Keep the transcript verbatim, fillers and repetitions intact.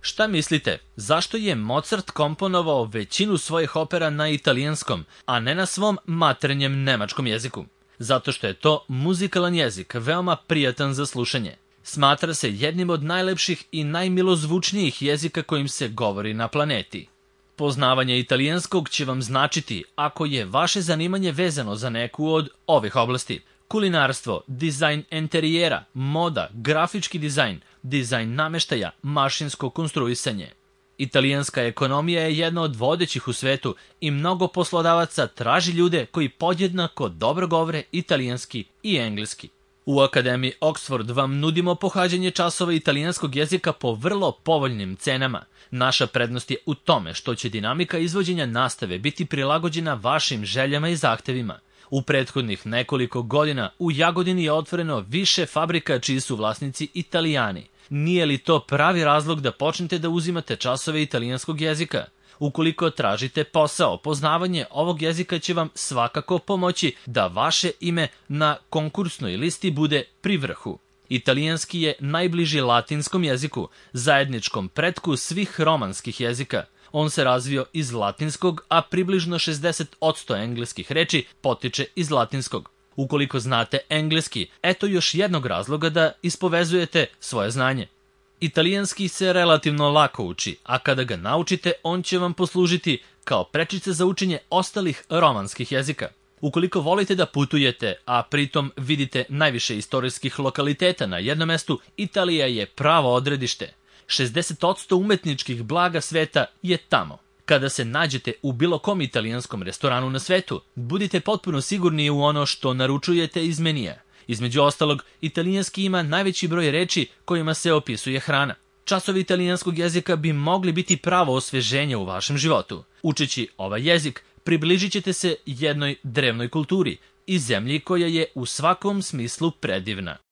Šta mislite, zašto je Mozart komponovao većinu svojih opera na italijanskom, a ne na svom maternjem nemačkom jeziku? Zato što je to muzikalan jezik, veoma prijatan za slušanje. Smatra se jednim od najlepših i najmilozvučnijih jezika kojim se govori na planeti. Poznavanje italijanskog će vam značiti ako je vaše zanimanje vezano za neku od ovih oblasti. Kulinarstvo, dizajn enterijera, moda, grafički dizajn, dizajn nameštaja, mašinsko konstruisanje. Italijanska ekonomija je jedna od vodećih u svetu i mnogo poslodavaca traži ljude koji podjednako dobro govore italijanski i engleski. U Akademiji Oxford vam nudimo pohađanje časova italijanskog jezika po vrlo povoljnim cenama. Naša prednost je u tome što će dinamika izvođenja nastave biti prilagođena vašim željama i zahtevima. U prethodnih nekoliko godina u Jagodini je otvoreno više fabrika čiji su vlasnici Italijani. Nije li to pravi razlog da počnete da uzimate časove italijanskog jezika? Ukoliko tražite posao, poznavanje ovog jezika će vam svakako pomoći da vaše ime na konkursnoj listi bude pri vrhu. Italijanski je najbliži latinskom jeziku, zajedničkom pretku svih romanskih jezika. On se razvio iz latinskog, a približno šezdeset posto engleskih reči potiče iz latinskog. Ukoliko znate engleski, eto još jednog razloga da ispovezujete svoje znanje. Italijanski se relativno lako uči, a kada ga naučite, on će vam poslužiti kao prečice za učenje ostalih romanskih jezika. Ukoliko volite da putujete, a pritom vidite najviše istorijskih lokaliteta na jednom mestu, Italija je pravo odredište. šezdeset posto umetničkih blaga sveta je tamo. Kada se nađete u bilo kom italijanskom restoranu na svetu, budite potpuno sigurni u ono što naručujete iz menija. Između ostalog, italijanski ima najveći broj reči kojima se opisuje hrana. Časovi italijanskog jezika bi mogli biti pravo osveženje u vašem životu. Učeći ovaj jezik, približit ćete se jednoj drevnoj kulturi i zemlji koja je u svakom smislu predivna.